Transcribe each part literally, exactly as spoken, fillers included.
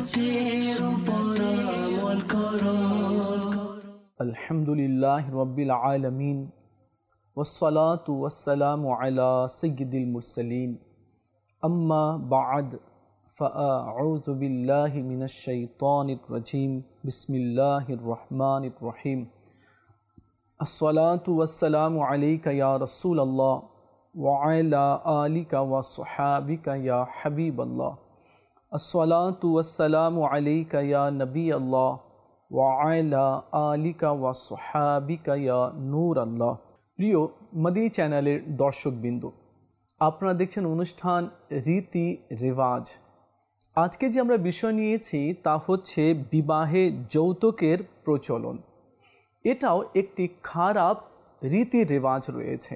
হকের উপর আমল করো। আলহামদুলিল্লাহি রাব্বিল আলামিন ওয়াসসালাতু ওয়াসসালামু আলা সাইয়্যিদিল মুরসালিন আম্মা বা'দ ফাআউযু বিল্লাহি মিনাশ শাইতানির রাজীম বিসমিল্লাহির রহমানির রহিম আসসালাতু ওয়াসসালামু আলাইকা ইয়া রাসূলাল্লাহ ওয়া আলা আলিকা ওয়া সাহাবিকা ইয়া হাবিবাল্লাহ আসসালাতু ওয়াসসালামু আলাইকা ইয়া নবিয়াল্লাহ ওয়া আলা আলিকা ওয়া সাহাবিকা ইয়া নূর আল্লাহ। প্রিয় মদিনী চ্যানেলের দর্শকবৃন্দ, আপনারা দেখছেন অনুষ্ঠান রীতি রেওয়াজ। আজকে যে আমরা বিষয় নিয়েছি তা হচ্ছে বিবাহে যৌতুকের প্রচলন। এটাও একটি খারাপ রীতি রেওয়াজ রয়েছে।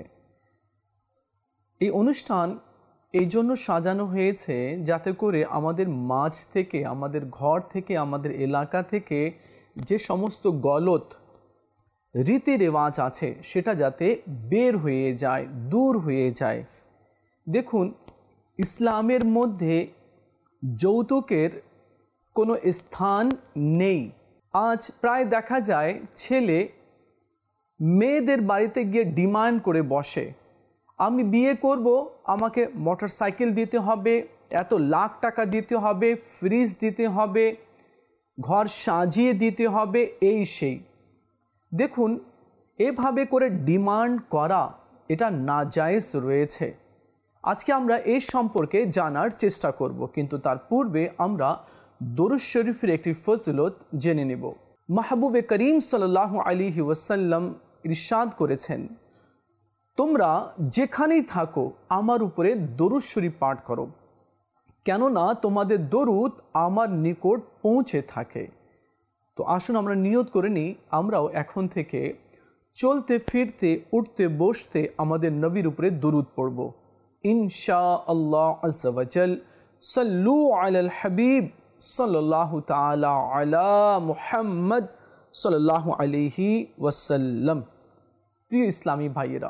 এই অনুষ্ঠান এই জন্য সাজানো হয়েছে যাতে করে আমাদের মাঝ থেকে, আমাদের ঘর থেকে, আমাদের এলাকা থেকে যে সমস্ত গলত রীতি রেওয়াজ আছে সেটা যাতে বের হয়ে যায়, দূর হয়ে যায়। দেখুন, ইসলামের মধ্যে যৌতুকের কোনো স্থান নেই। আজ প্রায় দেখা যায় ছেলে মেয়েদের বাড়িতে গিয়ে ডিমান্ড করে বসে, আমি বিয়ে করব, আমাকে মোটর সাইকেল দিতে হবে, এত লাখ টাকা দিতে হবে, ফ্রিজ দিতে হবে, ঘর সাজিয়ে দিতে হবে, এই সেই। দেখুন, এভাবে করে ডিমান্ড করা এটা নাজায়েজ রয়েছে। আজকে আমরা এই সম্পর্কে জানার চেষ্টা করব, কিন্তু তার পূর্বে আমরা দরুদ শরীফের একটি ফজিলত জেনে নেব। মাহবুবে করিম সাল্লাল্লাহু আলাইহি ওয়াসাল্লাম ইরশাদ করেছেন, তোমরা যেখানেই থাকো আমার উপরে দরুদ শরীফ পাঠ করো, কেননা তোমাদের দরুদ আমার নিকট পৌঁছে থাকে। তো আসুন আমরা নিয়ত করে নিই, আমরাও এখন থেকে চলতে ফিরতে উঠতে বসতে আমাদের নবীর উপরে দরুদ পড়ব ইনশাআল্লাহ আজ্জা ওয়া জাল। সাল্লু আলাল হাবিব সাল্লাল্লাহু তাআলা আলা মুহাম্মদ সাল্লাল্লাহু আলাইহি ওয়াসাল্লাম। প্রিয় ইসলামী ভাইয়েরা,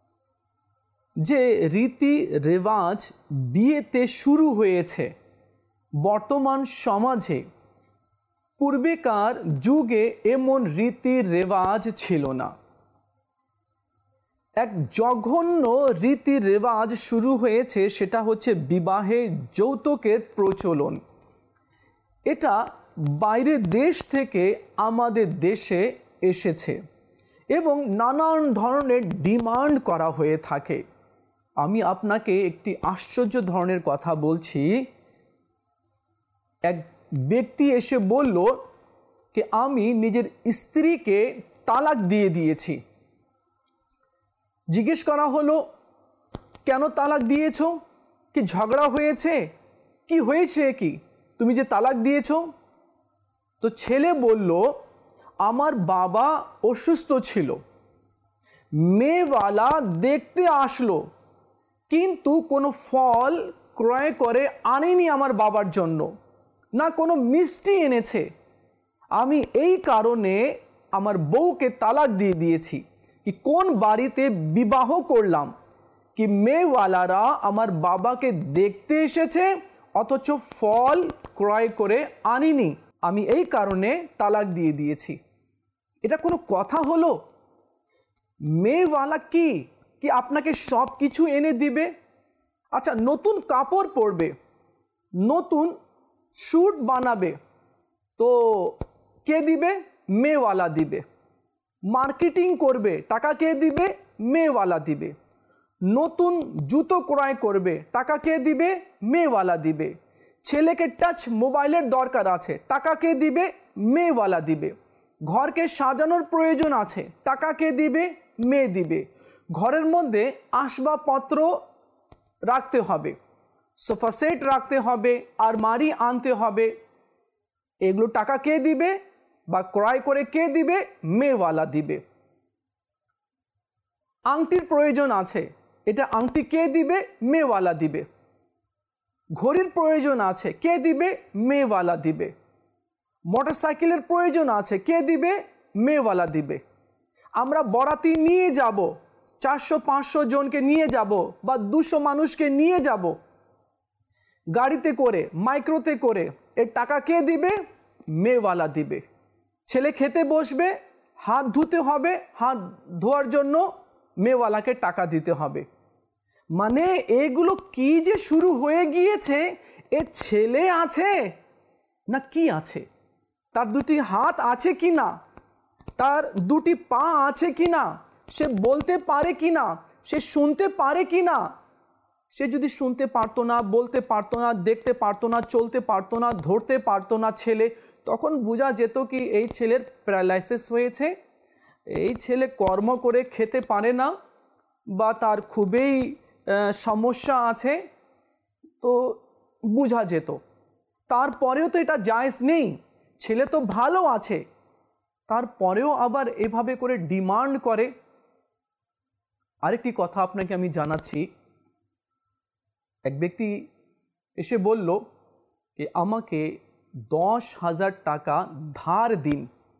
যে রীতি রেওয়াজ বিয়েতে শুরু হয়েছে বর্তমান সমাজে, পূর্বেকার যুগে এমন রীতি রেওয়াজ ছিল না। এক জঘন্য রীতি রেওয়াজ শুরু হয়েছে, সেটা হচ্ছে বিবাহে যৌতুকের প্রচলন। এটা বাইরের দেশ থেকে আমাদের দেশে এসেছে এবং নানান ধরনের ডিমান্ড করা হয়ে থাকে। আমি আপনাকে একটি আশ্চর্য ধরনের কথা বলছি। এক ব্যক্তি এসে বলল যে আমি নিজের স্ত্রীকে তালাক দিয়ে দিয়েছি। জিজ্ঞেস করা হলো, কেন তালাক দিয়েছো? কি ঝগড়া হয়েছে? কি হয়েছে কি তুমি যে তালাক দিয়েছো? তো ছেলে বলল, আমার বাবা অসুস্থ ছিল, মেয়েওয়ালা দেখতে আসলো, কিন্তু কোনো ফল ক্রয় করে আনেনি আমার বাবার জন্য, না কোনো মিষ্টি এনেছে। আমি এই কারণে আমার বউকে তালাক দিয়ে দিয়েছি। কি কোন বাড়িতে বিবাহ করলাম কি মেয়েওয়ালারা আমার বাবাকে দেখতে এসেছে অথচ ফল ক্রয় করে আনিনি, আমি এই কারণে তালাক দিয়ে দিয়েছি। এটা কোনো কথা হলো? মেয়েওয়ালা কি কি আপনাকে সব কিছু এনে দিবে? আচ্ছা, নতুন কাপড় পরবে, নতুন স্যুট বানাবে, তো কে দিবে? মেয়েওয়ালা দিবে। মার্কেটিং করবে, টাকা কে দিবে? মেয়েওয়ালা দিবে। নতুন জুতো ক্রয় করবে, টাকা কে দিবে? মেয়েওয়ালা দিবে। ছেলেকে টাচ মোবাইলের দরকার আছে, টাকা কে দিবে? মেয়েওয়ালা দিবে। ঘরকে সাজানোর প্রয়োজন আছে, টাকা কে দিবে? মেয়ে দিবে। ঘরের মধ্যে আসবাবপত্র রাখতে হবে, সোফা সেট রাখতে হবে, আলমারি আনতে হবে, এগুলো টাকা কে দিবে বা ক্রয় করে কে দিবে? মেয়েওয়ালা দিবে। আংটির প্রয়োজন আছে, এটা আংটি কে দিবে? মেয়েওয়ালা দিবে। ঘড়ির প্রয়োজন আছে, কে দিবে? মেয়েওয়ালা দিবে। মোটর সাইকেলের প্রয়োজন আছে, কে দিবে? মেয়েওয়ালা দিবে। আমরা বরাতি নিয়ে যাব, চারশো পাঁচশো জনকে নিয়ে যাব বা দুশো মানুষকে নিয়ে যাব, গাড়িতে করে, মাইক্রোতে করে। এর টাকা কে দিবে? মেয়েওয়ালা দিবে। ছেলে খেতে বসবে, হাত ধুতে হবে, হাত ধোয়ার জন্য মেয়েওয়ালাকে টাকা দিতে হবে। মানে এগুলো কি যে শুরু হয়ে গিয়েছে। এ ছেলে আছে না কি আছে? তার দুটি হাত আছে কি না? তার দুটি পা আছে কি না? সে বলতে পারে কি না? সে শুনতে পারে কি না? সে যদি শুনতে পারতো না, বলতে পারতো না, দেখতে পারতো না, চলতে পারতো না, ধরতে পারতো না ছেলে, তখন বোঝা যেত কি এই ছেলের প্যারালাইসিস হয়েছে, এই ছেলে কর্ম করে খেতে পারে না, বা তার খুবই সমস্যা আছে, তো বোঝা যেত। তারপরেও তো এটা জায়েজ নেই, ছেলে তো ভালো আছে, তারপরেও আবার এভাবে করে ডিমান্ড করে। আরেকটি কথা আপনাকে আমি জানাচ্ছি, এক ব্যক্তি এসে বলল যে আমাকে দশ হাজার টাকা ধার দিন।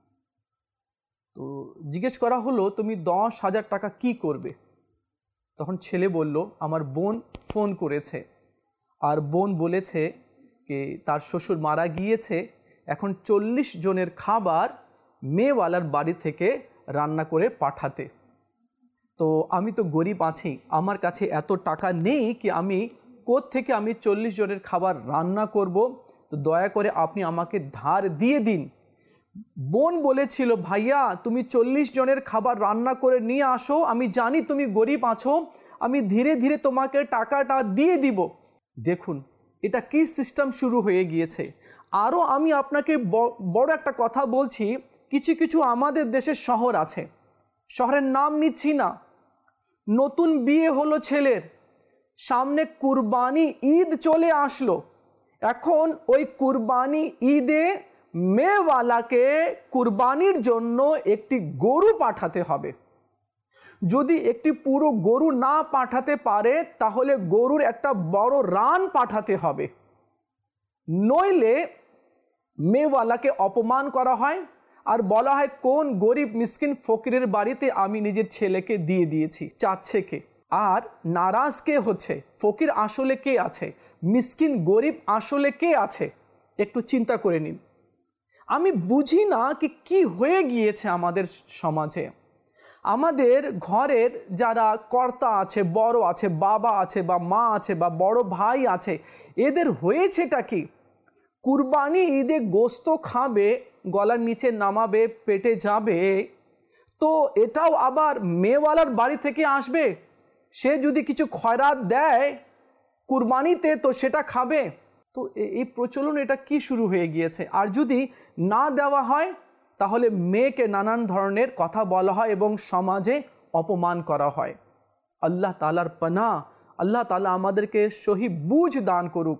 তো জিজ্ঞেস করা হলো তুমি দশ হাজার টাকা কি করবে? তখন ছেলে বলল আমার বোন ফোন করেছে, আর বোন বলেছে যে তার শ্বশুর মারা গিয়েছে, এখন চল্লিশ জনের খাবার মেয়েওয়ালার বাড়ি থেকে রান্না করে পাঠাতে। তো আমি তো গরিব আছি, আমার কাছে এত টাকা নেই কি আমি কোত্থেকে আমি চল্লিশ জনের খাবার রান্না করব, তো দয়া করে আপনি আমাকে ধার দিয়ে দিন। বোন বলেছিল ভাইয়া তুমি চল্লিশ জনের খাবার রান্না করে নিয়ে আসো, আমি জানি তুমি গরিব আছো, আমি ধীরে ধীরে তোমাকে টাকাটা দিয়ে দিব। দেখুন এটা কি সিস্টেম শুরু হয়ে গিয়েছে। আরও আমি আপনাকে বড় একটা কথা বলছি, কিছু কিছু আমাদের দেশের শহর আছে, শহরের নাম নিচ্ছি না, নতুন বিয়ে হলো ছেলের, সামনে কুরবানি ঈদ চলে আসলো, এখন ওই কুরবানি ঈদে মেয়েওয়ালাকে কুরবানির জন্য একটি গরু পাঠাতে হবে। যদি একটি পুরো গরু না পাঠাতে পারে তাহলে গরুর একটা বড় রান পাঠাতে হবে, নইলে মেয়েওয়ালাকে অপমান করা হয় আর বলা হয় কোন গরিব মিসকিন ফকিরের বাড়িতে আমি নিজের ছেলেকে দিয়ে দিয়েছি, চাচ্ছে কে? আর নারাজ কে হচ্ছে? ফকির আসলে কে আছে, মিসকিন গরিব আসলে কে আছে? একটু চিন্তা করে নিন। আমি বুঝি না কি কি হয়ে গিয়েছে আমাদের সমাজে। আমাদের ঘরের যারা কর্তা আছে, বড় আছে, বাবা আছে বা মা আছে বা বড় ভাই আছে, এদের হয়েছেটা কি? কুরবানি ঈদে গোস্ত খাবে, গলার নিচে নামাবে, পেটে যাবে, তো এটাও আবার মেয়েওয়ালার বাড়ি থেকে আসবে। সে যদি কিছু খয়রাত দেয় কুরবানিতে তো সেটা খাবে। তো এই প্রচলন এটা কি শুরু হয়ে গিয়েছে। আর যদি না দেওয়া হয় তাহলে মেয়েকে নানান ধরনের কথা বলা হয় এবং সমাজে অপমান করা হয়। আল্লাহ তাআলার পানাহ, আল্লাহ তাআলা আমাদেরকে সহি বুঝ দান করুক।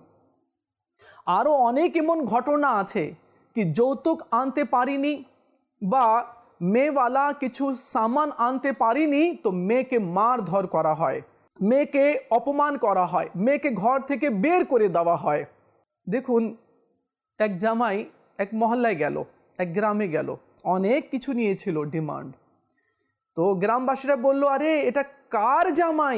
আরও অনেক এমন ঘটনা আছে কি যৌতুক আনতে পারিনি বা মেয়েওয়ালা কিছু সামান আনতে পারিনি, তো মেয়েকে মারধর করা হয়, মেয়েকে অপমান করা হয়, মেয়েকে ঘর থেকে বের করে দেওয়া হয়। দেখুন এক জামাই এক মহল্লায় গেল, এক গ্রামে গেল, অনেক কিছু নিয়েছিল ডিমান্ড। তো গ্রামবাসীরা বলল আরে এটা কার জামাই?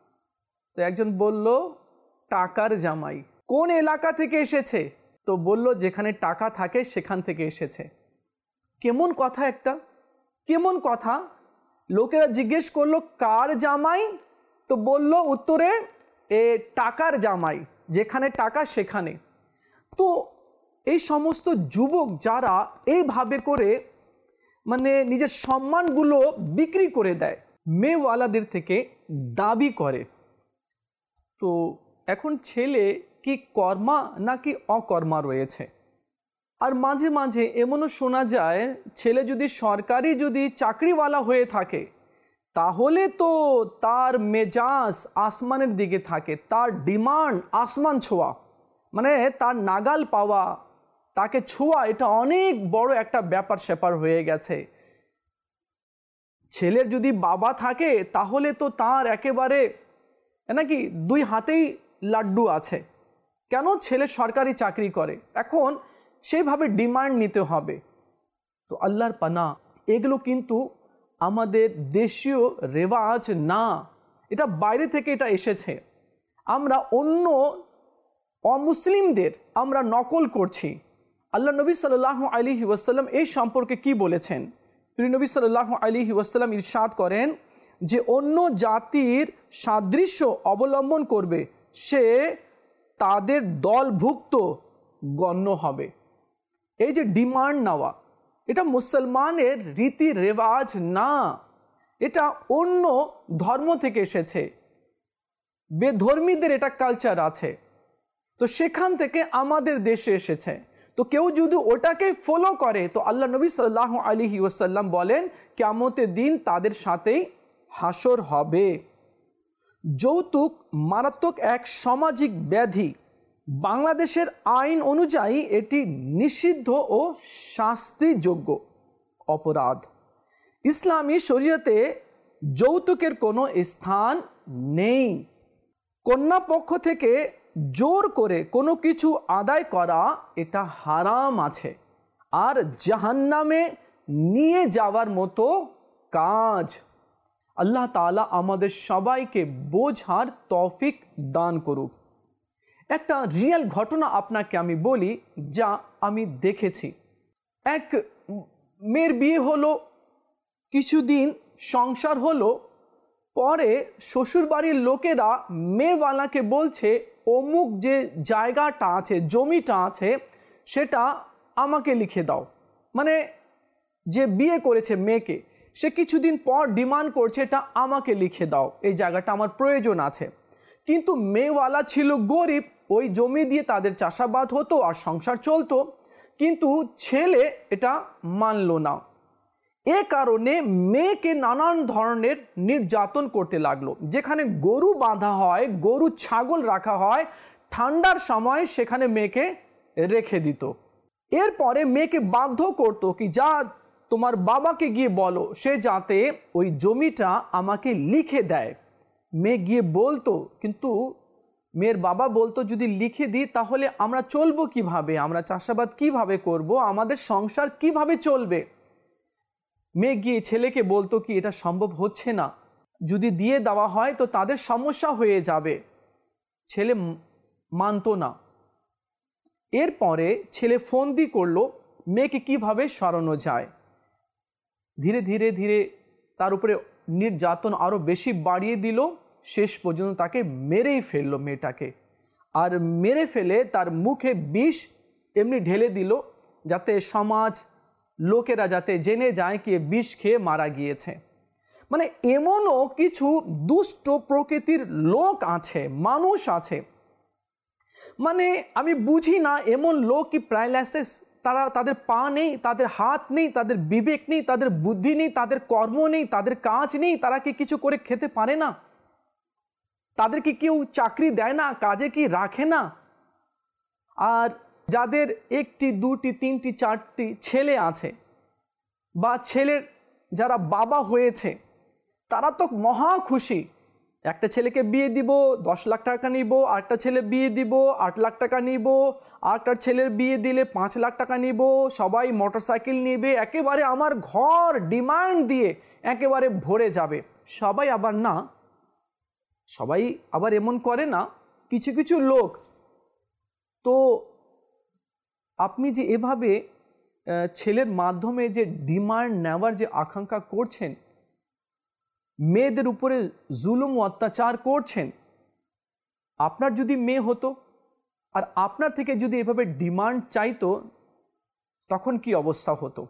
তো একজন বলল টাকার জামাই। কোন এলাকা থেকে এসেছে? তো বলল যেখানে টাকা থাকে সেখান থেকে এসেছে। কেমন কথা একটা, কেমন কথা। লোকেরা জিজ্ঞেস করলো কার জামাই? তো বলল উত্তরে এ টাকার জামাই, যেখানে টাকা সেখানে। তো এই সমস্ত যুবক যারা এইভাবে করে মানে নিজের সম্মানগুলো বিক্রি করে দেয়, মেয়েওয়ালাদের থেকে দাবি করে, তো এখন ছেলে কি কর্মা নাকি অকর্মা রয়েছে। আর মাঝে মাঝে এমনও শোনা যায় ছেলে যদি সরকারি যদি চাকরিওয়ালা হয়ে থাকে তাহলে তো তার মেজাজ আসমানের দিকে থাকে, তার ডিমান্ড আসমান ছোঁয়া, মানে তার নাগাল পাওয়া, তাকে ছোঁয়া, এটা অনেক বড় একটা ব্যাপার স্যাপার হয়ে গেছে। ছেলের যদি বাবা থাকে তাহলে তো তার একেবারে নাকি দুই হাতেই লাড্ডু আছে, কেন? ছেলে সরকারি চাকরি করে, এখন সেইভাবে ডিমান্ড নিতে হবে। তো আল্লাহর পানাহ, এগুলো কিন্তু আমাদের দেশীয় রেওয়াজ না, এটা বাইরে থেকে এটা এসেছে। আমরা অন্য অমুসলিমদের আমরা নকল করছি। আল্লাহ নবী সাল্লাল্লাহু আলাইহি ওয়াসাল্লাম এই সম্পর্কে কি বলেছেন? প্রিয় নবী সাল্লাল্লাহু আলাইহি ওয়াসাল্লাম ইরশাদ করেন যে অন্য জাতির সাদৃশ্য অবলম্বন করবে সে তাদের দলভুক্ত গণ্য হবে। এই যে ডিমান্ড নেওয়া, এটা মুসলমানের রীতি রেওয়াজ না, এটা অন্য ধর্ম থেকে এসেছে, বেধর্মীদের এটা কালচার আছে, তো সেখান থেকে আমাদের দেশে এসেছে। তো কেউ যদি ওটাকে ফলো করে তো আল্লাহ নবী সাল্লাল্লাহু আলাইহি ওয়াসাল্লাম বলেন কিয়ামতের দিন তাদের সাথেই হাসর হবে। যৌতুক মারাত্মক এক সামাজিক ব্যাধি। বাংলাদেশের আইন অনুযায়ী এটি নিষিদ্ধ ও শাস্তিযোগ্য অপরাধ। ইসলামী শরীয়তে যৌতুকের কোনো স্থান নেই। কন্যা পক্ষ থেকে জোর করে কোনো কিছু আদায় করা এটা হারাম আছে আর জাহান্নামে নিয়ে যাওয়ার মতো কাজ। আল্লাহ তাআলা আমাদের সবাইকে বোঝার তৌফিক দান করুক। একটা রিয়েল ঘটনা আপনাকে আমি বলি যা আমি দেখেছি। এক মেয়ের বিয়ে হলো, কিছুদিন সংসার হলো, পরে শ্বশুরবাড়ির লোকেরা মেয়েওয়ালাকে বলছে অমুক যে জায়গাটা আছে, জমিটা আছে, সেটা আমাকে লিখে দাও। মানে যে বিয়ে করেছে মেয়েকে, সে কিছুদিন পর ডিমান্ড করছে এটা আমাকে লিখে দাও, এই জায়গাটা আমার প্রয়োজন আছে। কিন্তু মেয়েওয়ালা ছিল গরিব, ওই জমি দিয়ে তাদের চাষাবাদ হতো আর সংসার চলতো, কিন্তু ছেলে এটা মানল না। এ কারণে মেয়েকে নানান ধরনের নির্যাতন করতে লাগলো। যেখানে গরু বাঁধা হয়, গরু ছাগল রাখা হয়, ঠান্ডার সময় সেখানে মেয়েকে রেখে দিত। এরপরে মেয়েকে বাধ্য করতো কি যা তোমার বাবাকে গিয়ে বলো সে যাতে ওই জমিটা আমাকে লিখে দেয়। মেয়ে গিয়ে বলতো, কিন্তু মেয়ের বাবা বলতো যদি লিখে দিই তাহলে আমরা চলবো কিভাবে, আমরা চাষাবাদ কিভাবে করব, আমাদের সংসার কিভাবে চলবে। মেয়ে গিয়ে ছেলেকে বলতো কি এটা সম্ভব হচ্ছে না, যদি দিয়ে দেওয়া হয় তো তাদের সমস্যা হয়ে যাবে। ছেলে মানতো না। এরপরে ছেলে ফোন দিয়ে করলো মেয়েকে কিভাবে সরানো যায়। ধীরে ধীরে ধীরে তার উপরে নির্যাতন আরও বেশি বাড়িয়ে দিল, শেষ পর্যন্ত তাকে মেরেই ফেললো মেয়েটাকে। আর মেরে ফেলে তার মুখে বিষ এমনি ঢেলে দিল যাতে সমাজ লোকেরা যাতে জেনে যায় কি বিষ খেয়ে মারা গিয়েছে। মানে এমনও কিছু দুষ্ট প্রকৃতির লোক আছে, মানুষ আছে, মানে আমি বুঝি না এমন লোক কি প্যারালাইসিস, তারা তাদের পা নেই, তাদের হাত নেই, তাদের বিবেক নেই, তাদের বুদ্ধি নেই, তাদের কর্ম নেই, তাদের কাজ নেই, তারা কি কিছু করে খেতে পারে না? তাদেরকে কেউ চাকরি দেয় না, কাজে কি রাখে না? আর যাদের একটি দুটি তিনটি চারটি ছেলে আছে বা ছেলের যারা বাবা হয়েছে তারা তো মহা খুশি, একটা ছেলেকে বিয়ে দিব দশ লাখ টাকা নিব, আরেকটা ছেলে বিয়ে দিব আট লাখ টাকা নিব, আরেকটা ছেলের বিয়ে দিলে পাঁচ লাখ টাকা নিব, সবাই মোটরসাইকেল নেবে, একেবারে আমার ঘর ডিমান্ড দিয়ে একেবারে ভরে যাবে। সবাই আবার না, সবাই আবার এমন করে না, কিছু কিছু লোক। তো আপনি যে এভাবে ছেলের মাধ্যমে যে ডিমান্ড নেওয়ার যে আকাঙ্ক্ষা করছেন, মেয়েদের উপরে জুলুম অত্যাচার করছেন, আপনার যদি মেয়ে হতো আর আপনার থেকে যদি এভাবে ডিমান্ড চাইতো তখন কি অবস্থা হতো?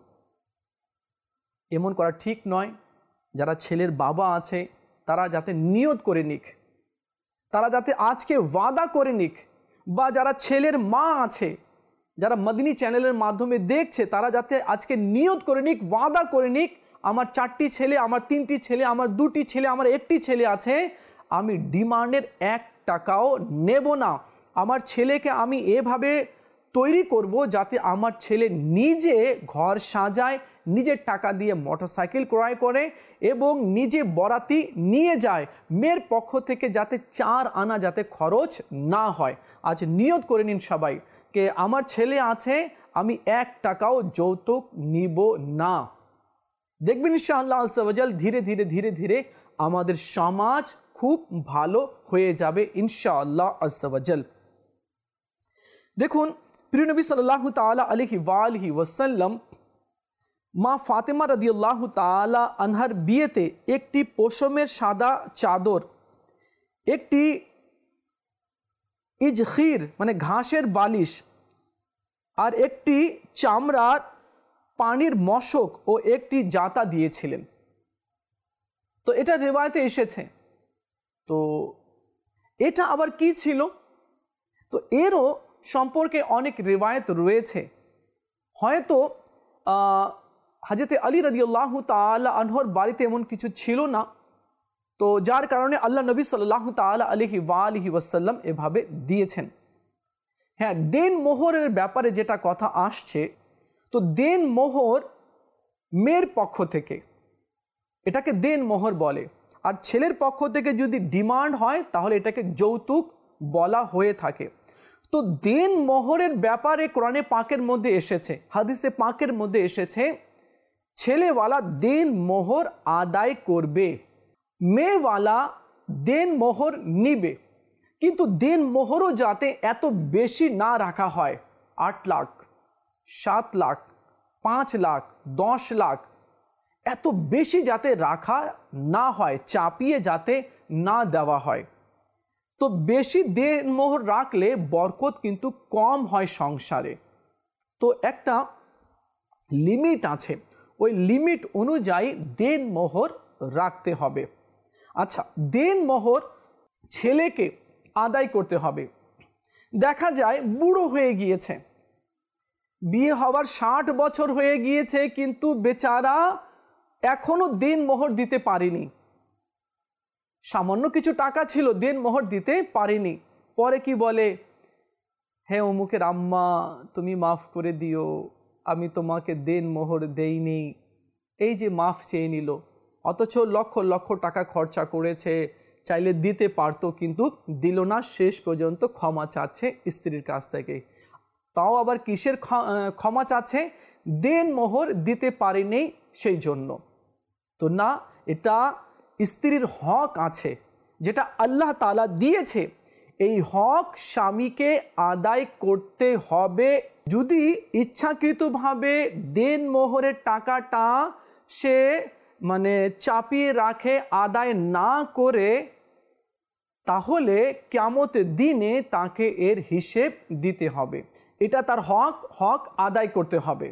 এমন করা ঠিক নয়। যারা ছেলের বাবা আছে তারা যাতে নিয়ত করে নিক, তারা যাতে আজকে ওয়াদা করে নিক, বা যারা ছেলের মা আছে যারা মদিনী চ্যানেলের মাধ্যমে দেখছে তারা যাতে আজকে নিয়ত করে নিক, ওয়াদা করে নিক, আমার চারটি ছেলে, আমার তিনটি ছেলে, আমার দুটি ছেলে, আমার একটি ছেলে আছে, আমি ডিমান্ডের এক টাকাও নেব না। আমার ছেলেকে আমি এভাবে তৈরি করব যাতে আমার ছেলে নিজে ঘর সাজায়, নিজের টাকা দিয়ে মোটরসাইকেল ক্রয় করে এবং নিজে বরাতি নিয়ে যায়, মেয়ের পক্ষ থেকে যাতে চার আনা যাতে খরচ না হয়। আজ নিয়ত করে নিন সবাই কে আমার ছেলে আছে, আমি এক টাকাও যৌতুক নিব না। দেখবেন ইনশাআল্লাহ আজ্জা ওয়া জাল ধীরে ধীরে ধীরে ধীরে আমাদের সমাজ খুব ভালো হয়ে যাবে ইনশাআল্লাহ আজ্জা ওয়া জাল। দেখুন, প্রিয় নবী সাল্লাল্লাহু তাআলা আলাইহি ওয়া আলিহি ওয়াসাল্লাম মা ফাতেমা রাদিয়াল্লাহু তাআলা আনহার বিয়েতে একটি পশমের সাদা চাদর, একটি ইজখির মানে ঘাসের বালিশ, আর একটি চামড়ার পানির মশক ও একটি জাতা দিয়েছিলেন। তো এটা রিওয়ায়েতে এসেছে। তো এটা আবার কি ছিল? তো এরও সম্পর্কে অনেক রিওয়ায়েত রয়েছে। হয়তো হযরত আলী রাদিয়াল্লাহু তাআলা আনহুর বাড়িতে এমন কিছু ছিল না, তো যার কারণে আল্লাহ নবী সাল্লাল্লাহু তাআলা আলাইহি ওয়া আলিহি ওয়াসাল্লাম এভাবে দিয়েছেন। হ্যাঁ, দেন মোহরের ব্যাপারে যেটা কথা আসছে, তো দেন মোহর মেয়ের পক্ষ থেকে, এটাকে দেন মোহর বলে। আর ছেলের পক্ষ থেকে যদি ডিমান্ড হয় তাহলে এটাকে যৌতুক বলা হয়ে থাকে। তো দেন মোহরের ব্যাপারে কোরআনে পাকের মধ্যে এসেছে, হাদিসে পাকের মধ্যে এসেছে, ছেলেওয়ালা দেন মোহর আদায় করবে, মেয়েওয়ালা দেন মোহর নিবে, কিন্তু দেন মোহরও যাতে এত বেশি না রাখা হয়, আট লাখ, সাত লাখ, পাঁচ লাখ, দশ লাখ, এত বেশি যাতে রাখা না হয়, চাপিয়ে যাতে না দেওয়া হয়। তো বেশি দেন মোহর রাখলে বরকত কিন্তু কম হয় সংসারে। তো একটা লিমিট আছে, ওই লিমিট অনুযায়ী দেন মোহর রাখতে হবে। আচ্ছা, দেন মোহর ছেলেকে আদায় করতে হবে। দেখা যায় বুড়ো হয়ে গিয়েছে, বিয়ে হওয়ার ষাট বছর হয়ে গিয়েছে, কিন্তু বেচারা এখনো দেন মোহর দিতে পারেনি। সামান্য কিছু টাকা ছিল, দেন মোহর দিতে পারেনি। পরে কি বলে, হ্যাঁ অমুকের আম্মা তুমি মাফ করে দিও, আমি তোমাকে দেন মোহর দেইনি, এই যে মাফ চেয়ে নিল। অথচ লক্ষ লক্ষ টাকা খরচা করেছে, চাইলে দিতে পারতো কিন্তু দিল না, শেষ পর্যন্ত ক্ষমা চাচ্ছে স্ত্রীর কাছ থেকে। তাও আবার কিসের ক্ষমা চাচ্ছে? দেন মোহর দিতে পারেনি সেই জন্য। তো না, এটা স্ত্রীর হক আছে যেটা আল্লাহ তাআলা দিয়েছে, এই হক স্বামীকে আদায় করতে হবে। যদি ইচ্ছাকৃতভাবে দেন মোহরের টাকাটা সে মানে চাপিয়ে রাখে, আদায় না করে, তাহলে কিয়ামতের দিনে তাকে এর হিসেব দিতে হবে। এটা তার হক, হক আদায় করতে হবে।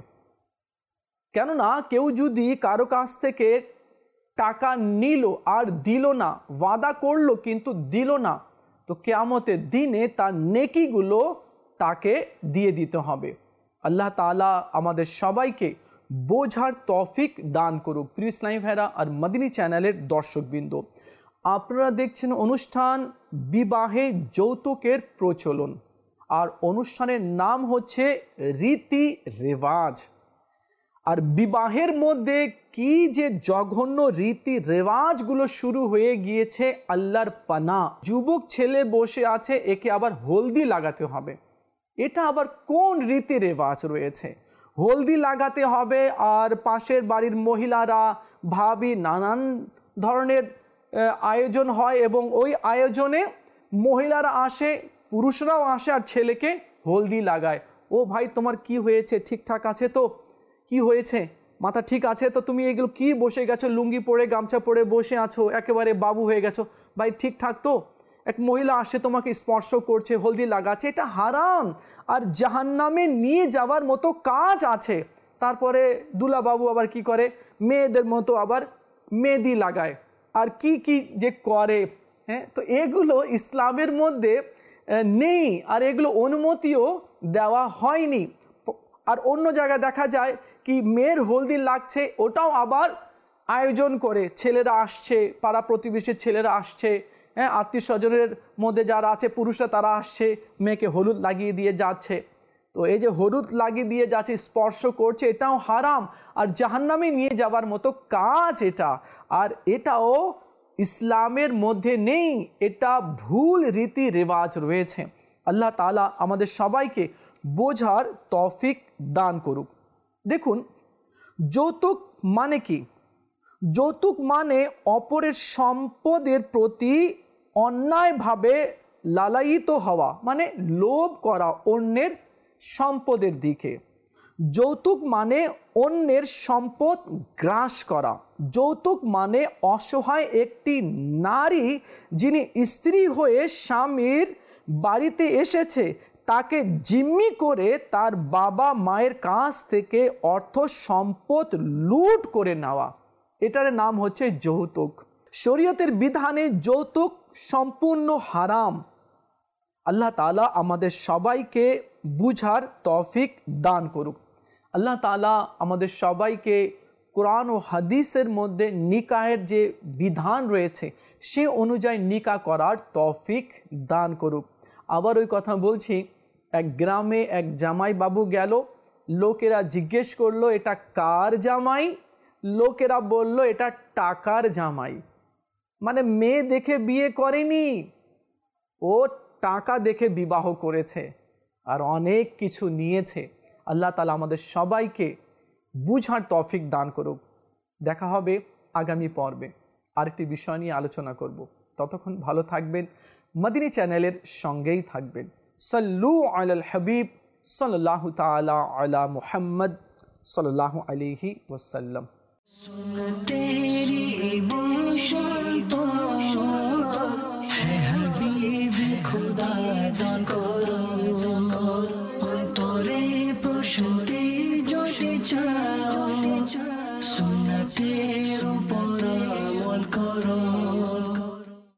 কেননা কেউ যদি কারো কাছ থেকে টাকা নিল আর দিল না, ওয়াদা করলো কিন্তু দিল না, তো কিয়ামতের দিনে তার নেকিগুলো তাকে দিয়ে দিতে হবে। আল্লাহ তাআলা আমাদের সবাইকে বোঝার তৌফিক দান করুক। প্রিয় ইসলামী ভাইরা আর মদিনী চ্যানেলের দর্শকবৃন্দ, আপনারা দেখছেন অনুষ্ঠান বিবাহে যৌতুকের প্রচলন, আর অনুষ্ঠানের নাম হচ্ছে রীতি রেওয়াজ। আর বিবাহের মধ্যে কি যে জঘন্য রীতি রেওয়াজগুলো শুরু হয়ে গিয়েছে, আল্লাহর পানা। যুবক ছেলে বসে আছে, একে আবার হলদি লাগাতে হবে। এটা আবার কোন রীতি রেওয়াজ রয়েছে? হলদি লাগাতে হবে, আর পাশের বাড়ির মহিলারা, ভাবি, নানান ধরনের আয়োজন হয়, এবং ওই আয়োজনে মহিলারা আসে, পুরুষরাও আসে, আর ছেলেকে হলদি লাগায়। ও ভাই, তোমার কি হয়েছে? ঠিকঠাক আছে তো? কি হয়েছে? মাথা ঠিক আছে তো? তুমি এগুলো কি বসে গেছো, লুঙ্গি পরে গামছা পরে বসে আছো, একেবারে বাবু হয়ে গেছো, ভাই ঠিকঠাক তো? এক মহিলা আসে, তোমাকে স্পর্শ করছে, হলদি লাগাচ্ছে, এটা হারাম আর জাহান্নামে নিয়ে যাওয়ার মতো কাজ আছে। তারপরে দুলা বাবু আবার কি করে, মেয়েদের মতো আবার মেহেদি লাগায়, আর কি কি যে করে। হ্যাঁ, তো এগুলো ইসলামের মধ্যে নেই, আর এগুলো অনুমতিও দেওয়া হয়নি। আর অন্য জায়গায় দেখা যায় কি, মেয়ের হলদি লাগছে, ওটাও আবার আয়োজন করে, ছেলেরা আসছে, পাড়া প্রতিবেশীর ছেলেরা আসছে, হ্যাঁ, আত্মীয় স্বজনের মধ্যে যারা আছে পুরুষরা তারা আসছে, মেয়েকে হলুদ লাগিয়ে দিয়ে যাচ্ছে। তো এই যে হলুদ লাগিয়ে দিয়ে যাচ্ছে, স্পর্শ করছে, এটাও হারাম আর জাহান্নামে নিয়ে যাবার মতো কাজ এটা। আর এটাও ইসলামের মধ্যে নেই, এটা ভুল রীতি রেওয়াজ রয়েছে। আল্লাহ তাআলা আমাদের সবাইকে বোঝার তৌফিক দান করুক। দেখুন, যৌতুক মানে কি? যৌতুক মানে অপরের সম্পদের প্রতি অন্যায়ভাবে লালায়িত হওয়া মানে লোভ করা অন্যের সম্পদের দিকে। যৌতুক মানে অন্যের সম্পদ গ্রাস করা। যৌতুক মানে অসহায় একটি নারী যিনি স্ত্রী হয়ে স্বামীর বাড়িতে এসেছে তাকে জিম্মি করে তার বাবা মায়ের কাছ থেকে অর্থ সম্পদ লুট করে নেওয়া, এটার নাম হচ্ছে যৌতুক। শরীয়তের বিধানে যৌতুক সম্পূর্ণ হারাম। আল্লাহ তাআলা আমাদের সবাইকে বুঝার তৌফিক দান করুক। আল্লাহ তাআলা আমাদের সবাইকে কোরআন ও হাদিসের মধ্যে নিকাহের যে বিধান রয়েছে সে অনুযায়ী নিকাহ করার তৌফিক দান করুক। আবার ওই কথা বলছি, এক গ্রামে এক জামাই বাবু গেল, লোকেরা জিজ্ঞেস করলো এটা কার জামাই? লোকেরা বলল এটা টাকার জামাই। মানে মেয়ে দেখে বিয়ে করেনি, ও টাকা দেখে বিবাহ করেছে আর অনেক কিছু নিয়েছে। আল্লাহ তাআলা আমাদের সবাইকে বুঝার তৌফিক দান করুক। দেখা হবে আগামী পর্বে, আরেকটি বিষয় নিয়ে আলোচনা করব। ততক্ষণ ভালো থাকবেন, মদিনী চ্যানেলের সঙ্গেই থাকবেন। সাল্লু আলাল হাবিব সাল্লাল্লাহু তাআলা আলা মুহাম্মদ সাল্লাল্লাহু আলাইহি ওয়াসাল্লাম। सुन तेरी बंशा